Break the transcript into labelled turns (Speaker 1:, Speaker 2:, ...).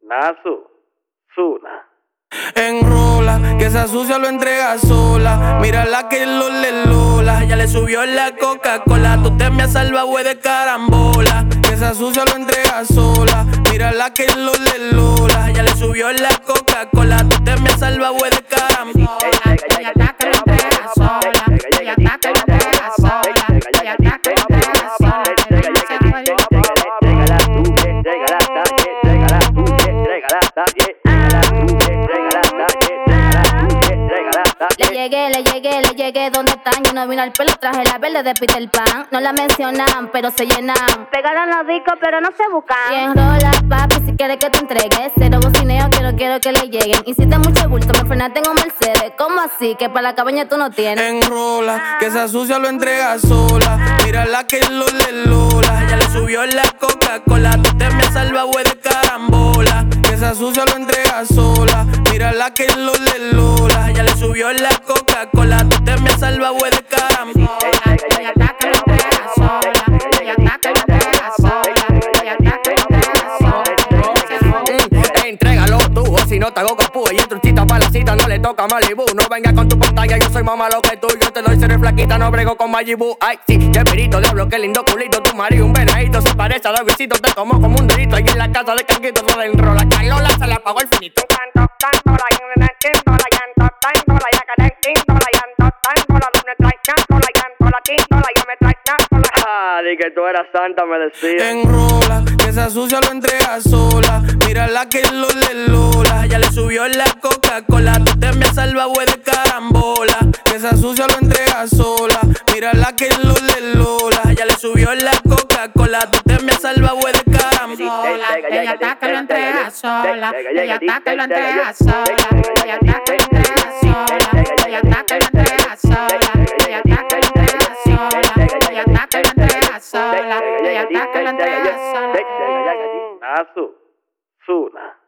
Speaker 1: Nasu, Zuna.
Speaker 2: Enrola, que esa sucia lo entrega sola. Mírala que lo le lola. Ya le subió la Coca-Cola. Tú te me has salvado, güey, de carambola. Que esa sucia lo entrega sola. Mírala que lo le lola. Ya le subió la Coca-Cola. Tú te me has salvado, güey, de carambola.
Speaker 3: Ella está que lo entrega sola. Ella está que lo entrega sola. Ella está que lo entrega sola. Le llegué, ¿dónde están? Yo no vine al pelo, traje la verde de Peter Pan. No la mencionan, pero se llenan.
Speaker 4: Pegaron los discos, pero no se buscan.
Speaker 3: Y enrola, papi, si quieres que te entregue. Cero bocineo, que no quiero que le lleguen. Hiciste mucho bulto, me frenaste en un Mercedes. ¿Cómo así? Que para la cabaña tú no tienes.
Speaker 2: Enrola, que esa sucia lo entrega sola. Mírala que lo le lola. Ya le subió la Coca-Cola. Tú te me has salvado, güey, de carambola. Que esa sucia lo entrega sola. Mírala que lo le lola. Ya le subió la Coca-Cola. Tú te me has salvado, güey, de carambola.
Speaker 3: Ella está que lo entrega sola. Ella está que lo entrega sola. Ella está que lo entrega sola.
Speaker 5: Entrégalo tú, o si no te hago capú. Y el truchita para la cita no le toca Malibu. No vengas con tu pantalla, yo soy más malo que tú. Yo te doy ser flaquita, no brego con Malibu. Ay, sí, qué perito, diablo, qué lindo culito. Tu marido un venadito, se parece a Davidcito. Te tomo como un delito, ahí en la casa de Canquito. No le enrola, Carlola se le apagó el finito.
Speaker 1: Di que tú eras santa, me decía.
Speaker 2: Enrola, que esa sucia lo entrega sola. Mírala que lo le lola. Ya le subió la Coca-Cola. Tú te me has salvado, güey, de carambola. Que esa sucia lo entrega sola. Mírala que lo le lola. Ya le subió la Coca-Cola. Tú te me has salvado, güey, de carambola.
Speaker 3: Ella está que lo entrega sola. Ella está que lo entrega sola. Ella está que lo entrega sola. Ella está que lo entrega sola. Ella está que lo entrega sola. Ella está que lo entrega sola. Ella está que lo entrega sola.
Speaker 1: Nasu, Zuna.